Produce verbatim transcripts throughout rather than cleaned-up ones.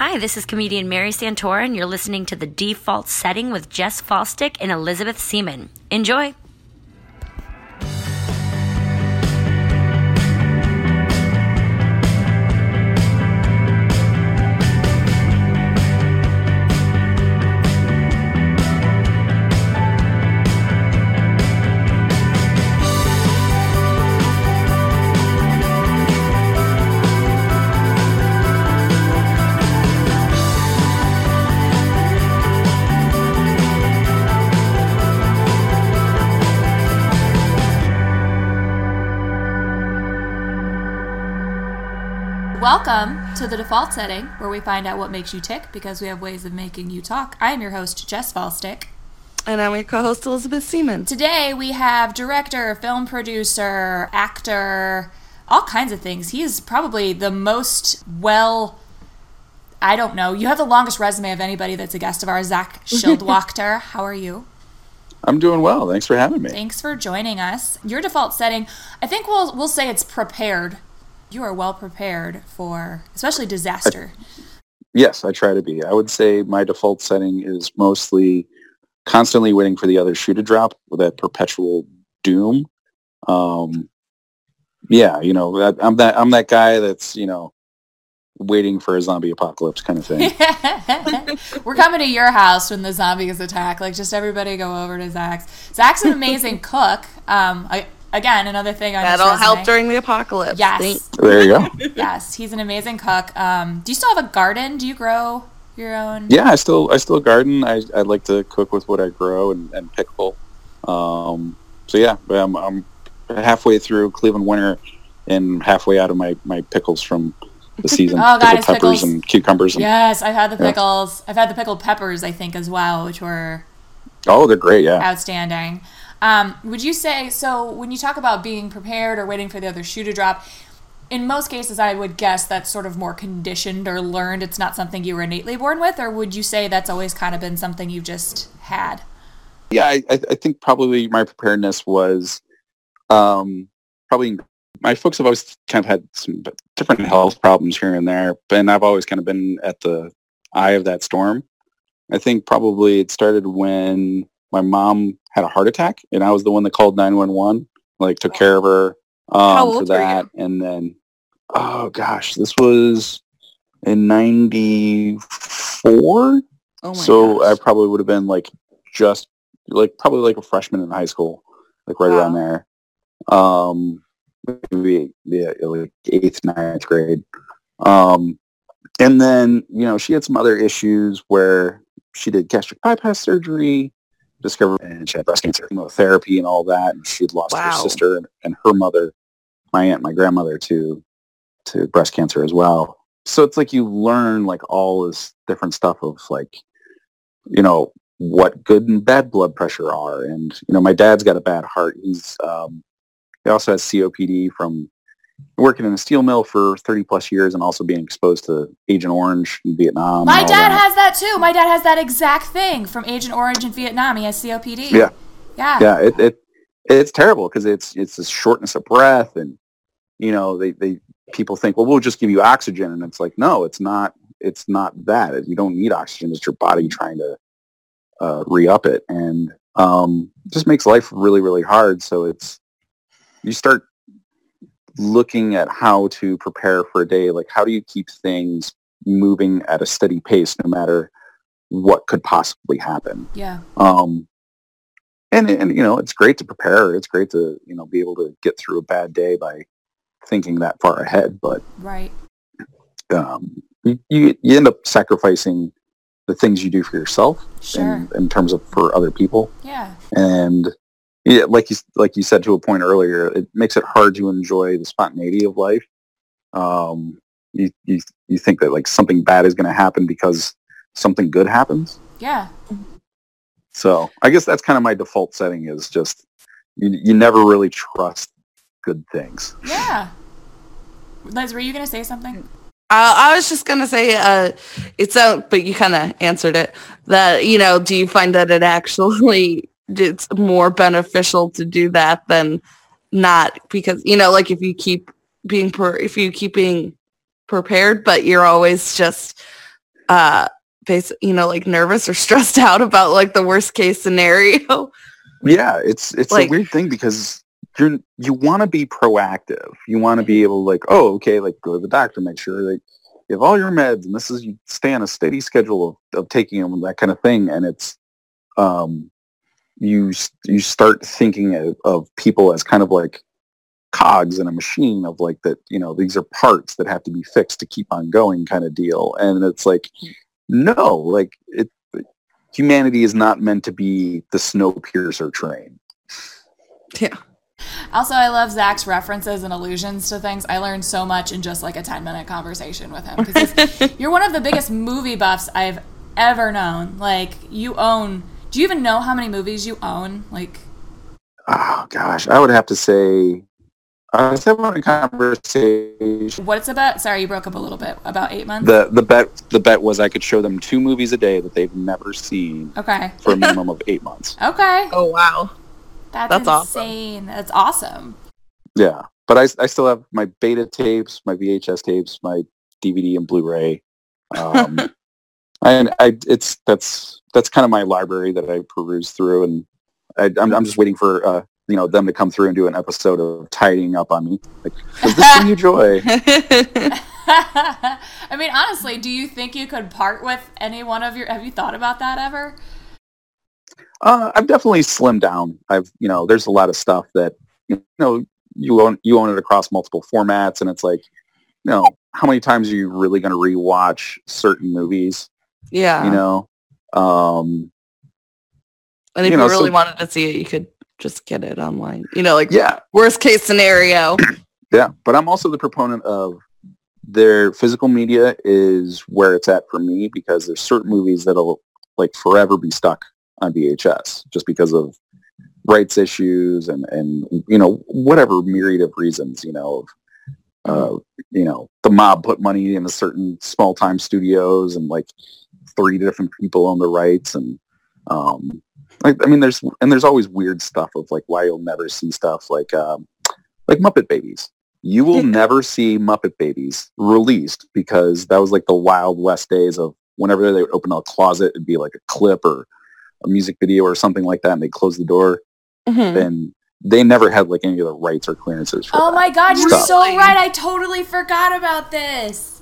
Hi, this is comedian Mary Santora, and you're listening to The Default Setting with Jess Falstick and Elizabeth Seaman. Enjoy! Welcome to The Default Setting, where we find out what makes you tick because we have ways of making you talk. I am your host, Jess Falstick. And I'm your co-host, Elizabeth Seaman. Today we have director, film producer, actor, all kinds of things. He is probably the most well, I don't know, you have the longest resume of anybody that's a guest of ours, Zach Schildwachter. How are you? I'm doing well. Thanks for having me. Thanks for joining us. Your default setting, I think we'll we'll say it's prepared. You are well prepared for, especially disaster. I, yes, I try to be. I would say my default setting is mostly constantly waiting for the other shoe to drop with that perpetual doom. Um, yeah, you know, that, I'm that I'm that guy that's, you know, waiting for a zombie apocalypse kind of thing. We're coming to your house when the zombies attack. Like, just everybody go over to Zach's. Zach's an amazing cook. Um, I. Again, another thing on That'll his resume. help during the apocalypse. Yes. There you go. Yes, he's an amazing cook. Um, do you still have a garden? Do you grow your own? Yeah, I still I still garden. I I like to cook with what I grow and, and pickle. Um, so yeah, I'm, I'm halfway through Cleveland winter and halfway out of my, my pickles from the season. Oh, God, pickled peppers pickles. and cucumbers. And, yes, I've had the yeah. pickles. I've had the pickled peppers, I think, as well, which were oh, they're great. Yeah, outstanding. Um, would you say, so when you talk about being prepared or waiting for the other shoe to drop, in most cases I would guess that's sort of more conditioned or learned. It's not something you were innately born with, or would you say that's always kind of been something you've just had? Yeah, I, I think probably my preparedness was um, probably, my folks have always kind of had some different health problems here and there, and I've always kind of been at the eye of that storm. I think probably it started when my mom had a heart attack, and I was the one that called nine one one, like took care of her um, for that. And then, oh gosh, this was in ninety-four. Oh my so gosh. I probably would have been like just like probably like a freshman in high school, like right Wow. around there. Um, maybe yeah, like eighth, ninth grade. Um, and then, you know, she had some other issues where she did gastric bypass surgery, discovered, and she had breast cancer, chemotherapy and all that, and she had lost Wow. her sister and, and her mother, my aunt, my grandmother, to to breast cancer as well. So it's like you learn like all this different stuff of like, you know, what good and bad blood pressure are, and you know, my dad's got a bad heart. He's um, he also has C O P D from working in a steel mill for thirty plus years and also being exposed to Agent Orange in Vietnam. My and all dad that. has that too. My dad has that exact thing from Agent Orange in Vietnam. He has C O P D. Yeah. Yeah. Yeah. It, it it's terrible because it's it's this shortness of breath, and you know they, they people think, well, we'll just give you oxygen, and it's like, no, it's not. It's not that. You don't need oxygen. It's your body trying to uh, re-up it, and um, it just makes life really really hard. So it's you start looking at how to prepare for a day, like how do you keep things moving at a steady pace no matter what could possibly happen. Yeah. Um, and, and, you know, it's great to prepare. It's great to, you know, be able to get through a bad day by thinking that far ahead. But Right. um, you, you, you end up sacrificing the things you do for yourself Sure. in, in terms of for other people. Yeah. And yeah, like you like you said to a point earlier, it makes it hard to enjoy the spontaneity of life. Um, you you you think that like something bad is going to happen because something good happens. Yeah. So I guess that's kind of my default setting is just you you never really trust good things. Yeah. Liz, were you going to say something? Uh, I was just gonna say, uh, it's out, but you kind of answered it. That you know, do you find that it actually it's more beneficial to do that than not? Because you know, like if you keep being per, if you keep being prepared, but you're always just uh, bas- you know, like nervous or stressed out about like the worst case scenario. Yeah, it's it's Like- a weird thing because you're you want to be proactive. You want to be able to like, oh, okay, like go to the doctor, make sure that you have all your meds, and this is you stay on a steady schedule of, of taking them and that kind of thing. And it's um, you s- you start thinking of, of people as kind of like cogs in a machine of like that. You know, these are parts that have to be fixed to keep on going, kind of deal. And it's like, no, like it. Humanity is not meant to be the Snowpiercer train. Yeah. Also, I love Zach's references and allusions to things. I learned so much in just like a ten minute conversation with him because you're one of the biggest movie buffs I've ever known. Like, you own, do you even know how many movies you own? Like, Oh gosh, I would have to say I was having a conversation. what's about, sorry, you broke up a little bit, about eight months? The the bet the bet was I could show them two movies a day that they've never seen Okay. for a minimum of eight months. Okay. Oh, wow. That's, That's awesome. insane. That's awesome. Yeah, but I, I still have my beta tapes, my V H S tapes, my D V D and Blu-ray, um, and I it's that's that's kind of my library that I peruse through, and I, I'm I'm just waiting for uh, you know them to come through and do an episode of tidying up on me. Like, does this bring you joy? I mean, honestly, do you think you could part with any one of your, have you thought about that ever? Uh, I've definitely slimmed down. I've, you know, there's a lot of stuff that, you know, you own, you own it across multiple formats, and it's like, you know, how many times are you really going to rewatch certain movies? Yeah. You know, um, and if you you, know, really so- wanted to see it, you could just get it online. You know, like yeah, worst case scenario. yeah. But I'm also the proponent of their physical media is where it's at for me, because there's certain movies that'll like forever be stuck on V H S just because of rights issues and, and you know, whatever myriad of reasons, you know, of, uh, you know, the mob put money in a certain small time studios and like three different people own the rights. And, um, like, I mean, there's, and there's always weird stuff of like why you'll never see stuff like, um, like Muppet Babies. You will never see Muppet Babies released because that was like the Wild West days of whenever they would open a closet, it'd be like a clip or a music video or something like that, and they close the door. Mhm. And they never had like any of the rights or clearances for Oh that my God, you're stuff. so right. I totally forgot about this.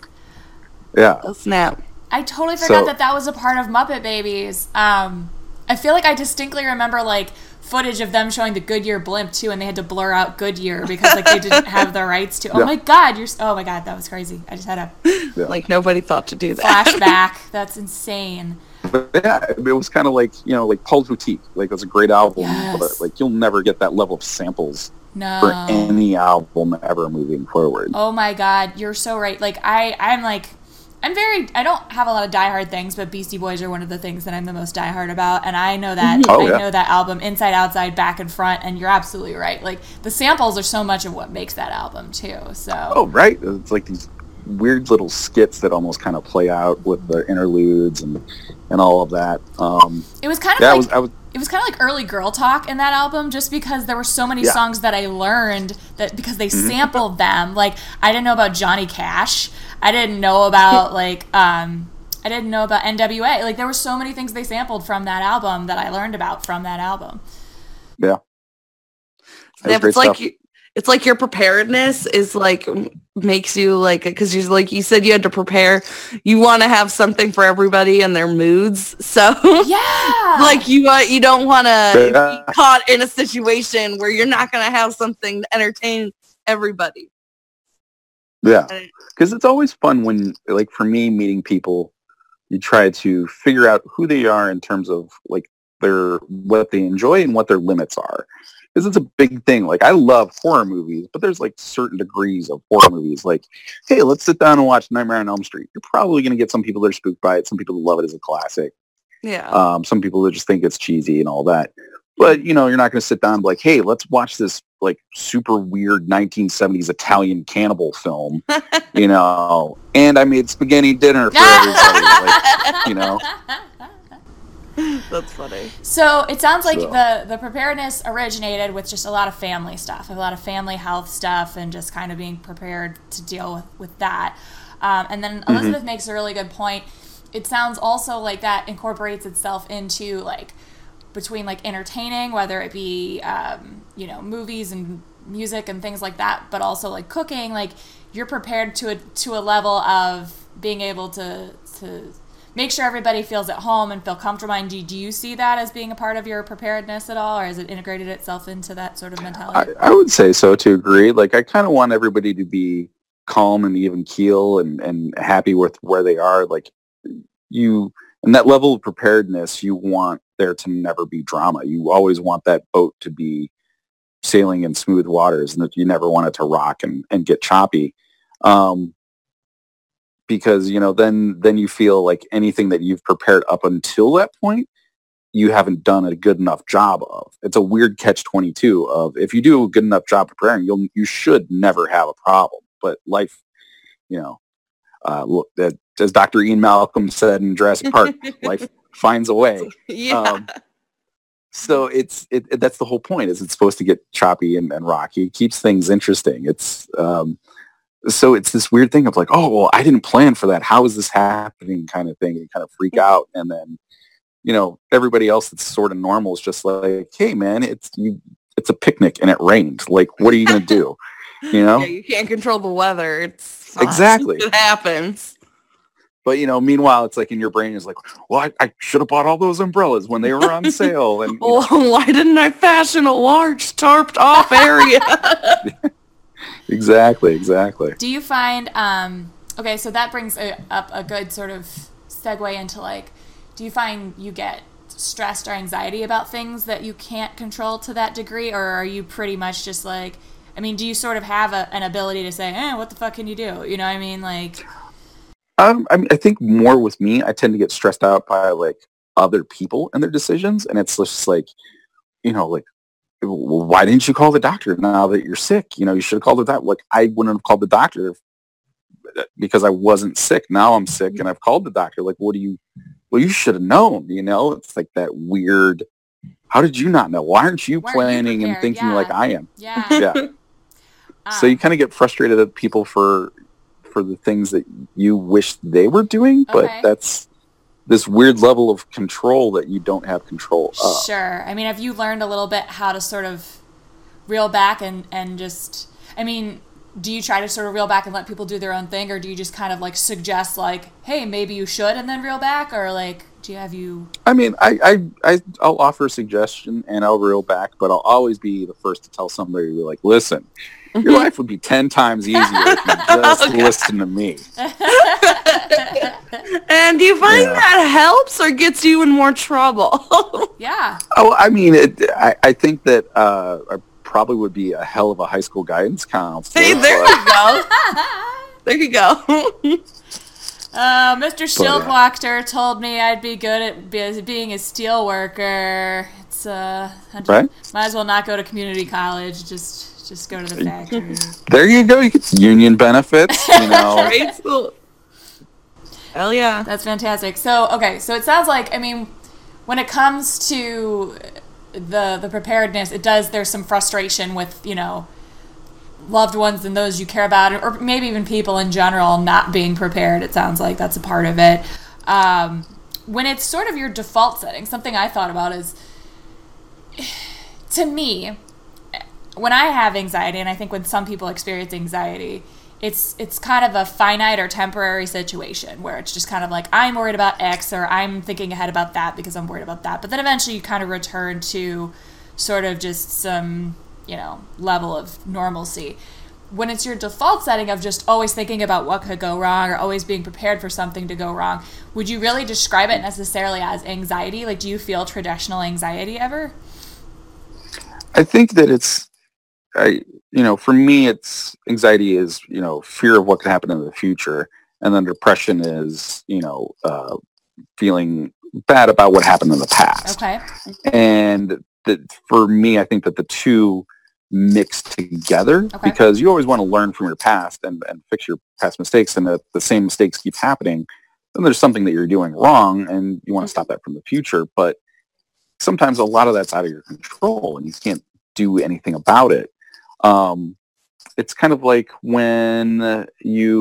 Yeah. Oh, snap. I totally forgot So- that that was a part of Muppet Babies. Um, I feel like I distinctly remember like footage of them showing the Goodyear blimp too, and they had to blur out Goodyear because like they didn't have the rights to. Oh Yeah. my God, you're. s- Oh my God, that was crazy. I just had a Yeah. Like nobody thought to do that. flashback. That's insane. But yeah, it was kind of like, you know, like Paul Boutique. Like, that's a great album, Yes. but like you'll never get that level of samples No. for any album ever moving forward. Oh my God, you're so right. Like I, I'm like, I'm very. I don't have a lot of diehard things, but Beastie Boys are one of the things that I'm the most diehard about, and I know that. Oh, I yeah. know that album inside, outside, back, and front. And you're absolutely right. Like the samples are so much of what makes that album too. So. Oh, right. It's like these weird little skits that almost kind of play out with the interludes and and all of that. Um, It was kind of yeah, I like was, I was, it was kind of like early girl talk in that album, just because there were so many Yeah. songs that I learned that because they sampled them. Like I didn't know about Johnny Cash. I didn't know about like um, I didn't know about N W A. Like there were so many things they sampled from that album that I learned about from that album. yeah. That was Yeah, great it's like stuff. you, it's like your preparedness is like m- makes you like because you like you said you had to prepare. You want to have something for everybody and their moods. So Yeah. like you want you don't want to Yeah. be caught in a situation where you're not going to have something to entertain everybody. Yeah, because it's always fun when, like, for me, meeting people, you try to figure out who they are in terms of like their what they enjoy and what their limits are. Because it's a big thing. Like, I love horror movies, but there's like certain degrees of horror movies. Like, hey, let's sit down and watch Nightmare on Elm Street. You're probably going to get some people that are spooked by it. Some people who love it as a classic. Yeah. Um, some people that just think it's cheesy and all that. But, you know, you're not going to sit down and be like, hey, let's watch this like super weird nineteen seventies Italian cannibal film, you know, and I made spaghetti dinner for everybody, like, you know. That's funny. So it sounds like So- the, the preparedness originated with just a lot of family stuff, a lot of family health stuff, and just kind of being prepared to deal with, with that. Um, and then Elizabeth makes a really good point. it sounds also like that incorporates itself into like between like entertaining, whether it be um, you know, movies and music and things like that, but also like cooking. Like you're prepared to a to a level of being able to to make sure everybody feels at home and feel comfortable. And do, do you see that as being a part of your preparedness at all, or has it integrated itself into that sort of mentality? I, I would say so, to agree. Like I kind of want everybody to be calm and even keel and, and happy with where they are. Like you, and that level of preparedness, you want there to never be drama. You always want that boat to be sailing in smooth waters, and that you never want it to rock and, and get choppy. Um, because, you know, then, then you feel like anything that you've prepared up until that point, you haven't done a good enough job of. It's a weird catch twenty-two of, if you do a good enough job preparing, you'll, you should never have a problem. But life, you know, uh, look, that, as Doctor Ian Malcolm said in Jurassic Park, life finds a way. Yeah. Um, so it's it, it, that's the whole point. Is it's supposed to get choppy and, and rocky. It keeps things interesting. It's um, so it's this weird thing of like, oh, well, I didn't plan for that. How is this happening? Kind of thing. And you kind of freak out, and then you know everybody else that's sort of normal is just like, hey, man, it's you. It's a picnic and it rained. Like, what are you gonna do? You know, Yeah, you can't control the weather. It's fine. Exactly. It happens. But, you know, meanwhile, it's like in your brain is like, well, I, I should have bought all those umbrellas when they were on sale. And you know. Well, why didn't I fashion a large tarped off area? Exactly, exactly. Do you find, um, okay, so that brings a, up a good sort of segue into like, do you find you get stressed or anxiety about things that you can't control to that degree? Or are you pretty much just like, I mean, do you sort of have a, an ability to say, eh, what the fuck can you do? You know what I mean? Like... Um, I mean, I think more with me, I tend to get stressed out by like other people and their decisions, and it's just like, you know, like, well, why didn't you call the doctor now that you're sick? You know, you should have called the doctor. Like, I wouldn't have called the doctor if, because I wasn't sick. Now I'm sick, and I've called the doctor. Like, what do you? Well, you should have known. You know, it's like that weird. How did you not know? Why aren't you Why planning you and thinking yeah. like I am? Yeah. Yeah. um, So you kind of get frustrated at people for. for the things that you wish they were doing, but Okay. that's this weird level of control that you don't have control of. Sure. I mean, have you learned a little bit how to sort of reel back and, and just, I mean, do you try to sort of reel back and let people do their own thing, or do you just kind of like suggest like, hey, maybe you should, and then reel back, or like, do you have you... I mean, I, I, I, I'll offer a suggestion and I'll reel back, but I'll always be the first to tell somebody, like, listen, your life would be ten times easier if you just Okay. listen to me. And do you find Yeah. that helps or gets you in more trouble? Yeah. Oh, I mean, it, I, I think that uh, I probably would be a hell of a high school guidance counselor. Hey, there but- you go. There you go. Uh, Mister uh, Schildwachter told me I'd be good at be- being a steel worker. It's, uh, I just, Right. might as well not go to community college. Just just go to the factory. There you go. You get union benefits, you know. Right? So- Hell yeah. That's fantastic. So, okay, so it sounds like, I mean, when it comes to the the preparedness, it does, there's some frustration with, you know, loved ones and those you care about, or maybe even people in general not being prepared. It sounds like that's a part of it. Um, when it's sort of your default setting, something I thought about is, to me, when I have anxiety, and I think when some people experience anxiety, it's it's kind of a finite or temporary situation where it's just kind of like, I'm worried about X, or I'm thinking ahead about that because I'm worried about that. But then eventually you kind of return to sort of just some, you know, level of normalcy. When it's your default setting of just always thinking about what could go wrong or always being prepared for something to go wrong, would you really describe it necessarily as anxiety? Like, do you feel traditional anxiety ever? I think that it's, I, you know, for me, it's anxiety is, you know, fear of what could happen in the future. And then depression is, you know, uh, feeling bad about what happened in the past. Okay. And that for me, I think that the two mix together Okay. because you always want to learn from your past and, and fix your past mistakes. And if the same mistakes keep happening, then there's something that you're doing wrong and you want to stop that from the future. But sometimes a lot of that's out of your control and you can't do anything about it. Um, it's kind of like when you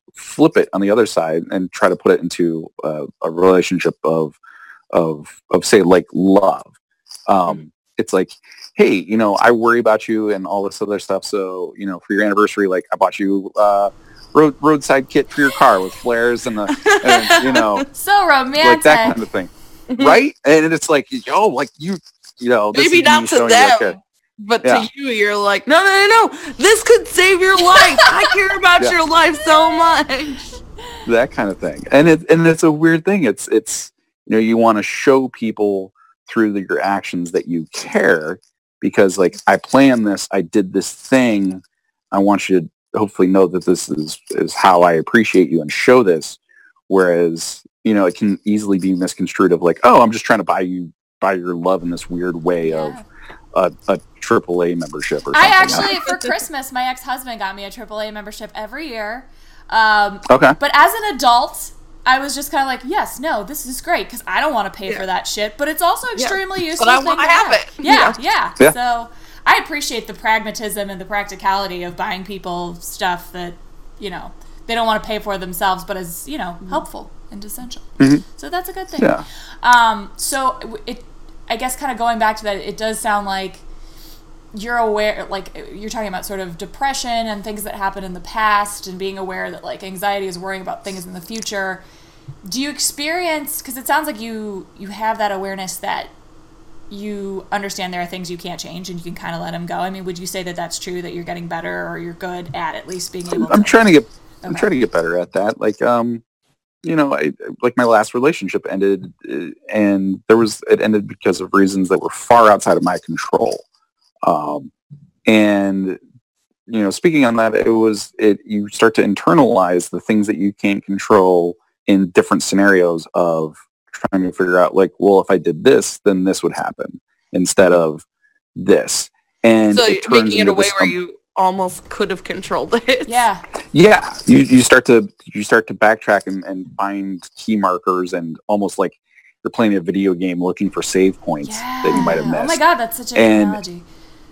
flip it on the other side and try to put it into a, a relationship of, of, of say like love. Um, it's like, hey, you know, I worry about you and all this other stuff. So, you know, for your anniversary, like I bought you uh road roadside kit for your car with flares and the, and, you know, so romantic, like that kind of thing. Right. And it's like, yo, like you, you know, this maybe is not me to showing you, them, like, a- but Yeah. to you, you're like, no, no, no, no, this could save your life. I care about Yeah. your life so much. that kind of thing. And it and it's a weird thing. It's it's you know, you want to show people through the, your actions that you care, because like I planned this, I did this thing. I want you to hopefully know that this is is how I appreciate you and show this. Whereas, you know, it can easily be misconstrued of like, oh, I'm just trying to buy you buy your love in this weird way Yeah. of a, a triple A membership or something. I actually, for Christmas, my ex-husband got me a triple A membership every year. Um, Okay. But as an adult, I was just kind of like, yes, no, this is great because I don't want to pay Yeah. for that shit. But it's also extremely useful. But I thing wanna to have it. Yeah, yeah, Yeah. So I appreciate the pragmatism and the practicality of buying people stuff that, you know, they don't want to pay for themselves, but is, you know, helpful and essential. Mhm. So that's a good thing. Yeah. Um, so it, I guess, kind of going back to that, it does sound like you're aware, like you're talking about sort of depression and things that happened in the past and being aware that like anxiety is worrying about things in the future. Do you experience, because it sounds like you, you have that awareness that you understand there are things you can't change and you can kind of let them go. I mean, would you say that that's true, that you're getting better or you're good at at least being able to? I'm trying to get I'm Okay. trying to get better at that. Like, um, you know, I like my last relationship ended, uh, and there was it ended because of reasons that were far outside of my control. Um, and you know, speaking on that, it was it. You start to internalize the things that you can't control in different scenarios of trying to figure out, like, well, if I did this, then this would happen instead of this. And So it you're turns making it into a way this, where um, you almost could have controlled it. Yeah. Yeah, you, you start to you start to backtrack and, and find key markers, and almost like you're playing a video game looking for save points Yeah. that you might have missed. Oh my God, that's such a good And- analogy.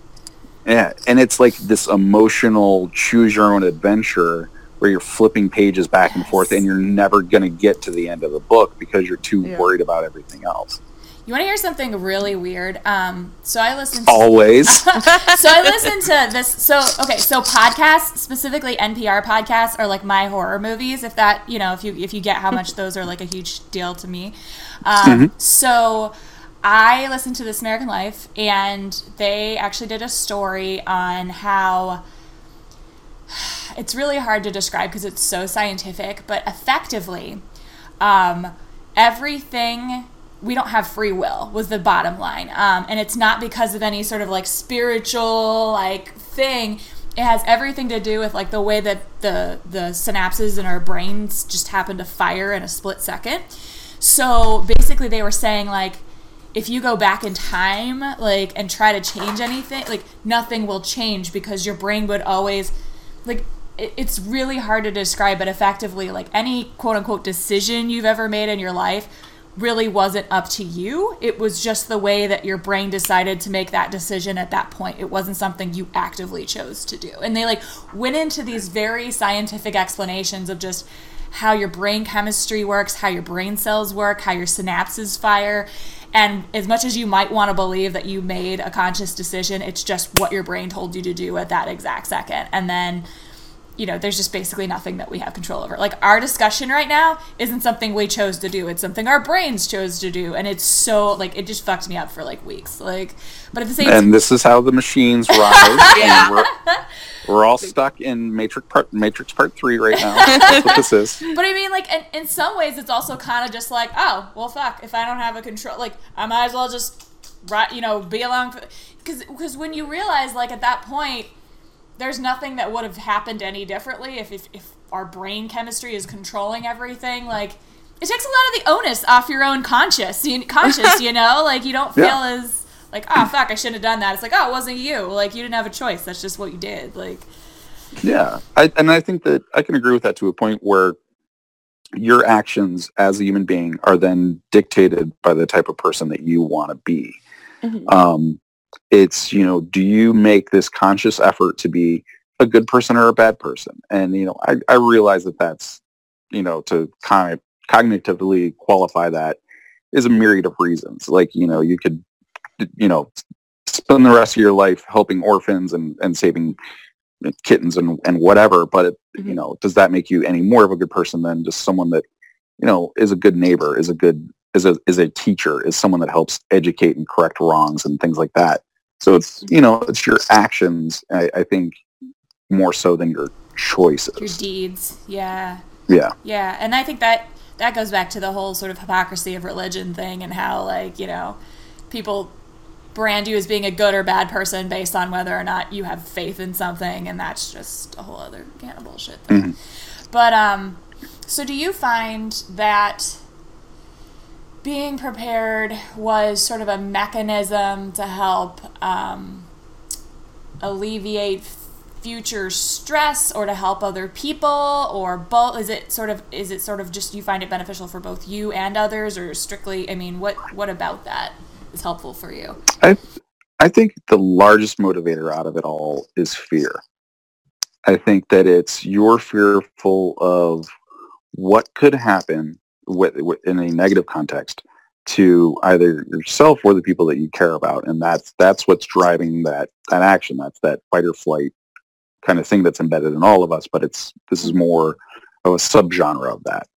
Yeah, and it's like this emotional choose your own adventure where you're flipping pages back and forth, Yes. and you're never going to get to the end of the book because you're too Yeah. worried about everything else. You want to hear something really weird? Um, so I listened to Always. so I listened to this. So okay, so podcasts, specifically N P R podcasts, are like my horror movies. If that, you know, if you if you get how much those are like a huge deal to me. Um, So I listened to This American Life, and they actually did a story on how it's really hard to describe because it's so scientific, but effectively, um, everything. We don't have free will was the bottom line. Um, and it's not because of any sort of like spiritual like thing. It has everything to do with like the way that the, the synapses in our brains just happen to fire in a split second. So basically they were saying like, if you go back in time, like, and try to change anything, like nothing will change because your brain would always like, it, it's really hard to describe, but effectively like any quote unquote decision you've ever made in your life really wasn't up to you. It was just the way that your brain decided to make that decision at that point. It wasn't something you actively chose to do. And they like went into these very scientific explanations of just how your brain chemistry works, how your brain cells work, how your synapses fire. And as much as you might want to believe that you made a conscious decision, it's just what your brain told you to do at that exact second. And then you know, there's just basically nothing that we have control over. Like our discussion right now isn't something we chose to do. It's something our brains chose to do. And it's so like, it just fucked me up for like weeks. Like, but at the same time. And this is how the machines rise. Yeah. And we're, we're all stuck in Matrix Part Matrix Part Three right now. That's what this is. But I mean, like, in, in some ways, it's also kind of just like, oh, well, fuck. If I don't have a control, like, I might as well just, right, you know, be along for, because because when you realize, like, at that point, there's nothing that would have happened any differently if, if if our brain chemistry is controlling everything. Like, it takes a lot of the onus off your own conscious, you, conscious, you know? Like, you don't feel Yeah. as, like, oh, fuck, I shouldn't have done that. It's like, oh, it wasn't you. Like, you didn't have a choice. That's just what you did. Like, Yeah, I, and I think that I can agree with that to a point where your actions as a human being are then dictated by the type of person that you want to be. Mhm. Um, it's, you know, do you make this conscious effort to be a good person or a bad person. And, you know, I, I realize that that's, you know, to kind of cognitively qualify that is a myriad of reasons. Like, you know, you could, you know, spend the rest of your life helping orphans and, and saving kittens and, and whatever. But, it, mm-hmm. you know, does that make you any more of a good person than just someone that, you know, is a good neighbor, is a good, is a, is a teacher, is someone that helps educate and correct wrongs and things like that. So it's, you know, it's your actions, I, I think, more so than your choices. Your deeds, yeah. Yeah. Yeah, and I think that that goes back to the whole sort of hypocrisy of religion thing and how, like, you know, people brand you as being a good or bad person based on whether or not you have faith in something, and that's just a whole other can of bullshit thing. Mm-hmm. But, um, so do you find that being prepared was sort of a mechanism to help um, alleviate future stress, or to help other people, or both? Is it sort of is it sort of just you find it beneficial for both you and others, or strictly? I mean, what what about that is helpful for you? I I think the largest motivator out of it all is fear. I think that it's you're fearful of what could happen with, with, in a negative context to either yourself or the people that you care about, and that's that's what's driving that that action. That's that fight or flight kind of thing that's embedded in all of us, but it's this is more of a subgenre of that.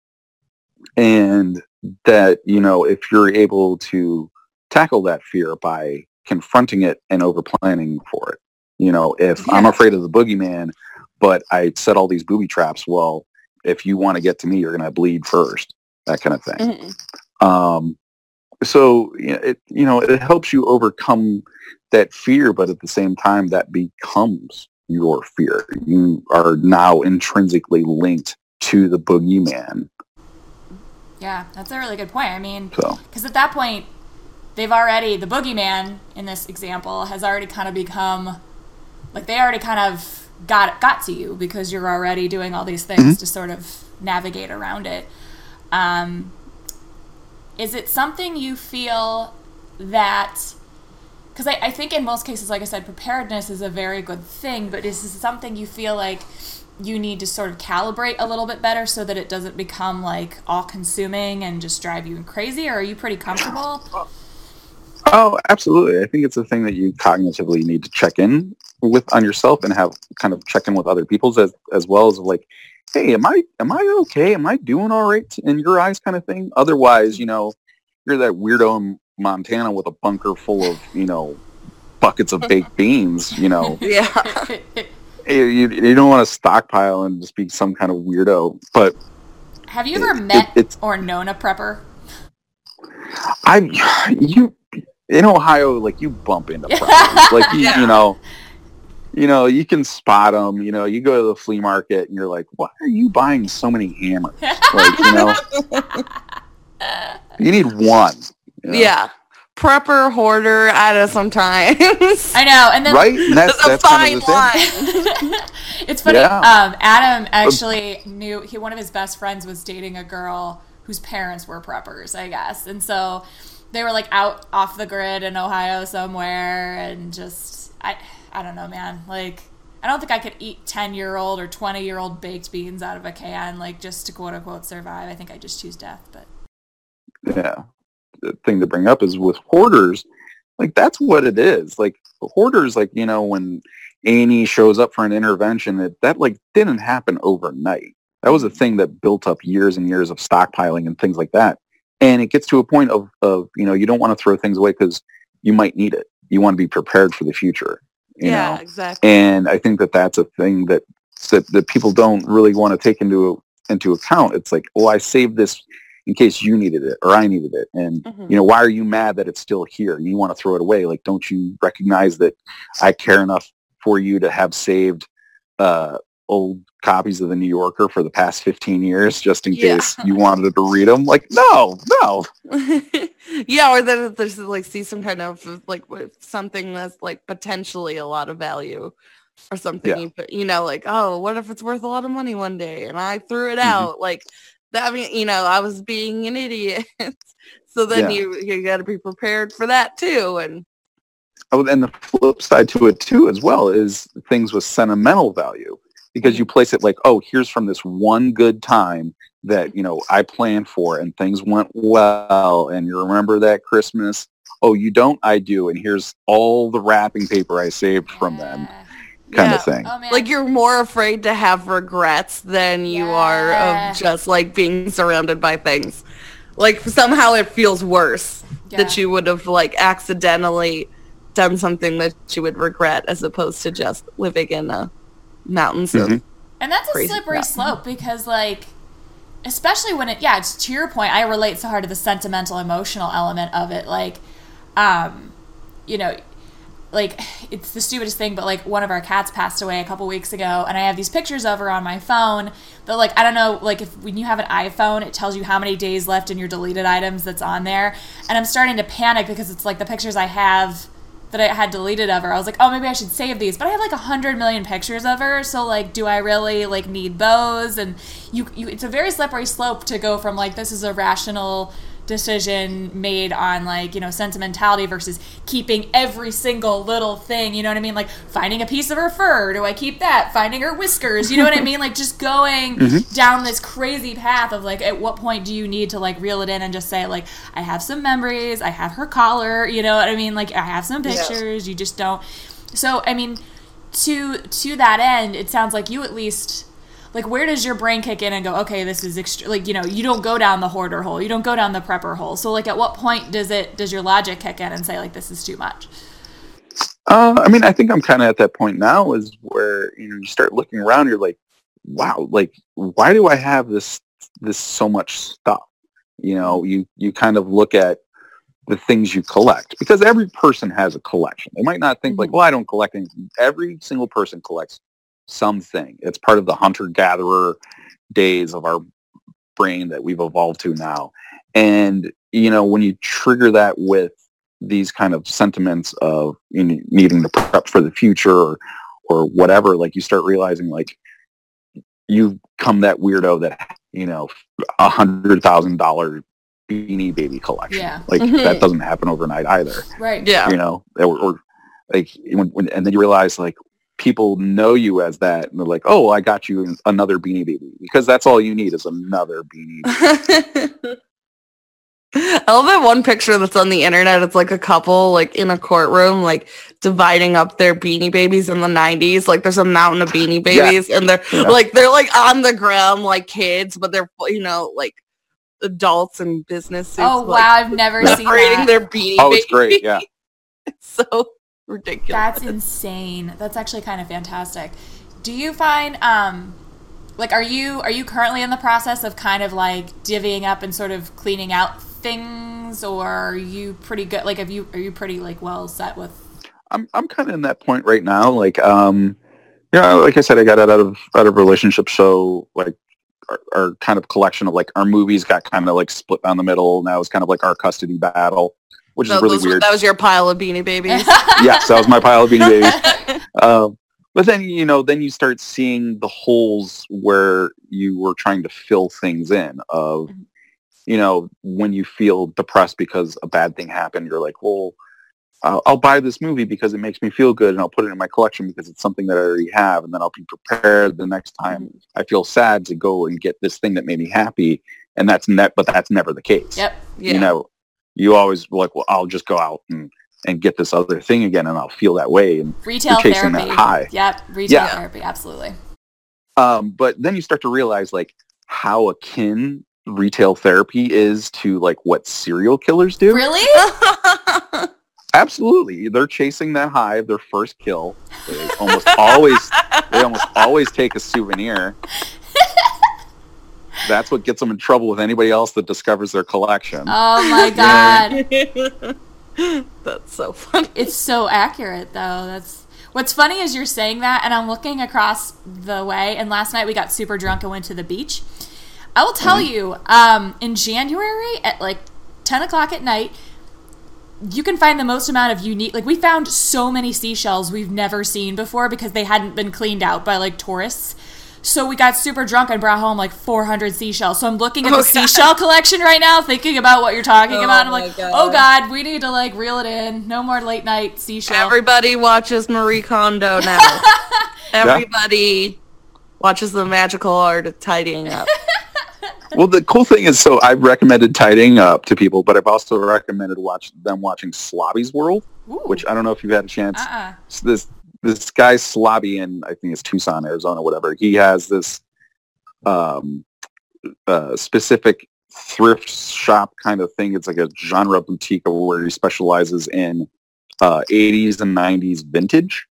And that, you know, if you're able to tackle that fear by confronting it and over planning for it, you know, if yeah. I'm afraid of the boogeyman, but I set all these booby traps, well, if you want to get to me, you're going to bleed first, that kind of thing. Mm-hmm. Um, so, you know, it, you know, it helps you overcome that fear, but at the same time, that becomes your fear. You are now intrinsically linked to the boogeyman. Yeah, that's a really good point. I mean, because so. at that point, they've already, the boogeyman in this example has already kind of become, like they already kind of got got to you because you're already doing all these things mm-hmm. to sort of navigate around it. Um, is it something you feel that, because I, I think in most cases, like I said, preparedness is a very good thing, but is this something you feel like you need to sort of calibrate a little bit better so that it doesn't become like all-consuming and just drive you crazy, or are you pretty comfortable? Oh, absolutely. I think it's a thing that you cognitively need to check in with on yourself and have kind of check in with other people's as as well as like, hey, am I am I okay? Am I doing all right in your eyes kind of thing? Otherwise, you know, you're that weirdo in Montana with a bunker full of, you know, buckets of baked beans, you know. Yeah. You, you don't want to stockpile and just be some kind of weirdo. But have you ever it, met it, or known a prepper? I you in Ohio, like you bump into preppers. Like you, yeah. you know, you know, you can spot them. You know, you go to the flea market and you're like, why are you buying so many hammers? Like, you know, you need one. You know? Yeah. Prepper, hoarder, out of sometimes. I know, and then right, and that's, that's, that's a fine kind of line. It's funny. Yeah. Um, Adam actually knew he one of his best friends was dating a girl whose parents were preppers, I guess, and so they were like out off the grid in Ohio somewhere, and just I I don't know, man. Like I don't think I could eat ten year old or twenty year old baked beans out of a can, like just to quote unquote survive. I think I just choose death, but yeah. The thing to bring up is with hoarders, like that's what it is. Like hoarders, like, you know, when A and E shows up for an intervention, it, that like didn't happen overnight. That was a thing that built up years and years of stockpiling and things like that. And it gets to a point of, of you know, you don't want to throw things away because you might need it. You want to be prepared for the future. You yeah, know? Exactly. And I think that that's a thing that, that that people don't really want to take into into account. It's like, well, I saved this in case you needed it or I needed it. And, mm-hmm. you know, why are you mad that it's still here? You want to throw it away. Like, don't you recognize that I care enough for you to have saved uh, old copies of the New Yorker for the past fifteen years just in yeah. case you wanted to read them? Like, no, no. Yeah, or that there's like see some kind of like something that's like potentially a lot of value or something. Yeah. You, put, you know, like, oh, what if it's worth a lot of money one day and I threw it mm-hmm. out? Like, I mean, you know, I was being an idiot. So then yeah. you you got to be prepared for that too. And Oh, and the flip side to it too, as well, is things with sentimental value, because you place it like, oh, here's from this one good time that, you know, I planned for and things went well, and you remember that Christmas. Oh, you don't? I do, and here's all the wrapping paper I saved from them, kind Yeah. of thing. Oh, man. Like you're more afraid to have regrets than you are Yeah. of just like being surrounded by things. Like somehow it feels worse Yeah. that you would have like accidentally done something that you would regret as opposed to just living in a mountains of Mhm. And that's a Crazy. slippery Yeah. slope because, like, especially when it, yeah, it's to your point, I relate so hard to the sentimental, emotional element of it. Like, um, you know, like, it's the stupidest thing, but, like, one of our cats passed away a couple weeks ago, and I have these pictures of her on my phone, but, like, I don't know, like, if when you have an iPhone, it tells you how many days left in your deleted items that's on there, and I'm starting to panic because it's, like, the pictures I have that I had deleted of her. I was like, oh, maybe I should save these. But I have like a hundred million pictures of her, so like, do I really like need those? And you, you, it's a very slippery slope to go from like, this is a rational decision made on like, you know, sentimentality versus keeping every single little thing, you know what I mean? Like finding a piece of her fur, do I keep that? Finding her whiskers, you know what I mean? Like just going Mm-hmm. down this crazy path of like, at what point do you need to like reel it in and just say like, I have some memories, I have her collar, you know what I mean? Like I have some pictures, you just don't. So, I mean, to to that end, it sounds like you at least, like, where does your brain kick in and go, okay, this is extra, like, you know, you don't go down the hoarder hole, you don't go down the prepper hole. So, like, at what point does it, does your logic kick in and say, like, this is too much? Uh, I mean, I think I'm kind of at that point now, is where, you know, you start looking around, you're like, wow, like, why do I have this this so much stuff? You know, you you kind of look at the things you collect, because every person has a collection. They might not think Mm-hmm. like, well, I don't collect anything. Every single person collects something. It's part of the hunter-gatherer days of our brain that we've evolved to now. And, you know, when you trigger that with these kind of sentiments of, you know, needing to prep for the future or, or whatever, like you start realizing like you become that weirdo that, you know, a hundred thousand dollar Beanie Baby collection. Yeah. Like Mhm. that doesn't happen overnight either. Right. yeah. You know, or, or like when, when, and then you realize like people know you as that, and they're like, "Oh, I got you another Beanie Baby," because that's all you need is another Beanie Baby. I love that one picture that's on the internet. It's like a couple like in a courtroom, like dividing up their Beanie Babies in the nineties. Like there's a mountain of Beanie Babies, and they're Yeah. like they're like on the ground like kids, but they're you know like adults in business suits. Oh, like, wow, I've never seen separating that. their Beanie Oh, it's great. Babies. Yeah. It's so ridiculous. That's insane. That's actually kind of fantastic. Do you find, um, like, are you are you currently in the process of kind of like divvying up and sort of cleaning out things, or are you pretty good? Like, have you are you pretty like well set with? I'm I'm kind of in that point right now. Like, um, you know, like I said, I got out of out of relationship, so like our, our kind of collection of like our movies got kind of like split down the middle, and that was kind of like our custody battle, which So is really those were- weird. that was your pile of Beanie Babies. Yes, that was my pile of Beanie Babies. Um, but then, you know, then you start seeing the holes where you were trying to fill things in of, you know, when you feel depressed because a bad thing happened, you're like, well, I'll, I'll buy this movie because it makes me feel good, and I'll put it in my collection because it's something that I already have, and then I'll be prepared the next time I feel sad to go and get this thing that made me happy. And that's ne- but that's never the case. Yep. Yeah. You know, you always like, well, I'll just go out and, and get this other thing again, and I'll feel that way. And Retail you're chasing therapy. that high. Yep. Retail Yeah. therapy. Absolutely. Um, but then you start to realize like how akin retail therapy is to like what serial killers do. Really? Absolutely. They're chasing that high of their first kill. They almost always they almost always take a souvenir. That's what gets them in trouble with anybody else that discovers their collection. Oh my god. That's so funny. It's so accurate, though. That's what's funny is you're saying that, and I'm looking across the way. And last night we got super drunk and went to the beach. I will tell Mm-hmm. you, um, in January at like ten o'clock at night, you can find the most amount of unique. Like we found so many seashells we've never seen before because they hadn't been cleaned out by like tourists. So we got super drunk and brought home like four hundred seashells. So I'm looking at Oh, the God. seashell collection right now, thinking about what you're talking Oh, about. I'm my like, God. oh God, we need to like reel it in. No more late night seashell. Everybody watches Marie Kondo now. Everybody watches the magical art of tidying up. Well, the cool thing is, so I've recommended tidying up to people, but I've also recommended watch them watching Slobby's World, Ooh. which I don't know if you've had a chance. Uh-uh. So this this guy Slobby in, I think it's Tucson, Arizona, whatever. He has this um, uh, specific thrift shop kind of thing. It's like a genre boutique where he specializes in uh, eighties and nineties vintage.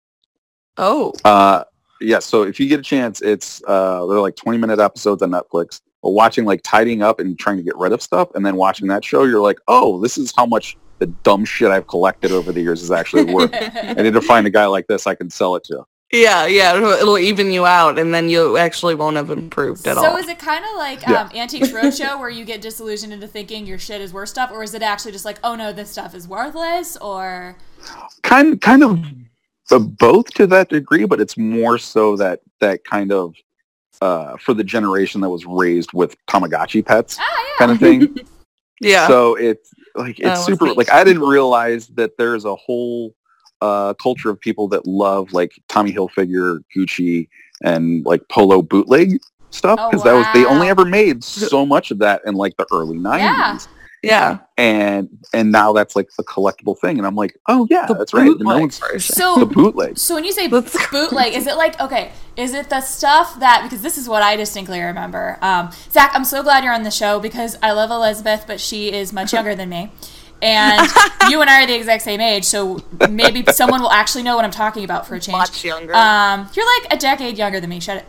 Oh. Uh, yeah, so if you get a chance, it's uh, they're like twenty minute episodes on Netflix. But watching like tidying up and trying to get rid of stuff, and then watching that show, you're like, oh, this is how much the dumb shit I've collected over the years is actually worth. I need to find a guy like this I can sell it to. Yeah, yeah, it'll, it'll even you out, and then you actually won't have improved at so all. is it kind of like Yeah. um, Antiques Roadshow where you get disillusioned into thinking your shit is worth stuff, or is it actually just like, oh no, this stuff is worthless, or... Kind kind of uh, both to that degree, but it's more so that that kind of uh, for the generation that was raised with Tamagotchi pets Ah, yeah. kind of thing. Yeah. So it's like Uh, it's what's super. the- Like I didn't realize that there's a whole uh, culture of people that love like Tommy Hilfiger, Gucci, and like Polo bootleg stuff Oh, because that was they only wow. ever made so much of that in like the early nineties. yeah. And and now that's like a collectible thing, and I'm like, oh yeah, The that's right. And no bootleg one's- version. the So, bootleg. so when you say Let's- bootleg, is it like, okay, is it the stuff that, because this is what I distinctly remember. Um, Zach, I'm so glad you're on the show because I love Elizabeth, but she is much younger than me. And you and I are the exact same age, so maybe someone will actually know what I'm talking about for a change. Much younger. Um, you're like a decade younger than me. Shut it.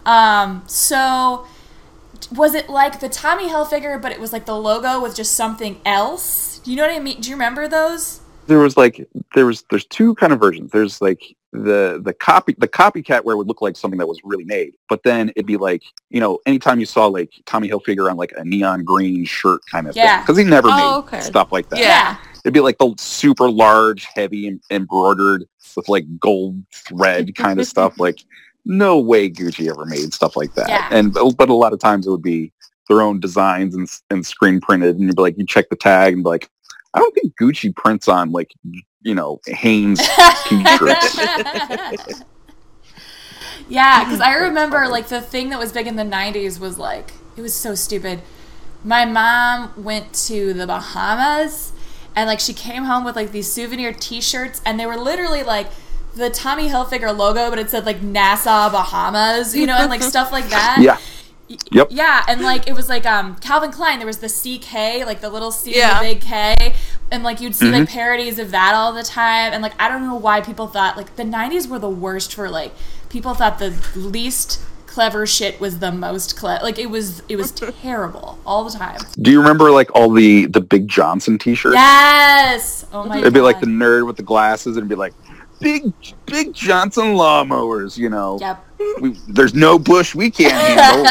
Um, so was it like the Tommy Hilfiger, but it was like the logo with just something else? Do you know what I mean? Do you remember those? There was like there was there's two kind of versions. There's like the the copy the copycat where it would look like something that was really made, but then it'd be like, you know, anytime you saw like Tommy Hilfiger on like a neon green shirt kind of Yeah. thing, because he never Oh, made okay. stuff like that. Yeah. It'd be like the super large, heavy em- embroidered with like gold thread kind of stuff. Like no way Gucci ever made stuff like that. Yeah. And but a lot of times it would be their own designs and and screen printed, and you'd be like, you check the tag and be like, I don't think Gucci prints on like, you know, Hanes t-shirts. Yeah, because I remember like the thing that was big in the nineties was like, it was so stupid. My mom went to the Bahamas and like she came home with like these souvenir t-shirts and they were literally like the Tommy Hilfiger logo, but it said like Nassau, Bahamas, you know, and like stuff like that. Yeah. Yep. Yeah, and like it was like um Calvin Klein, there was the C K, like the little C Yeah. and the big K, and like you'd see like parodies of that all the time, and like I don't know why people thought like the nineties were the worst for like people thought the least clever shit was the most clever. Like it was it was terrible all the time. Do you remember like all the the Big Johnson t-shirts? Yes. Oh my god. It'd be like the nerd with the glasses, and it'd be like, Big Big Johnson lawnmowers, you know. Yep. We, there's no bush we can't handle.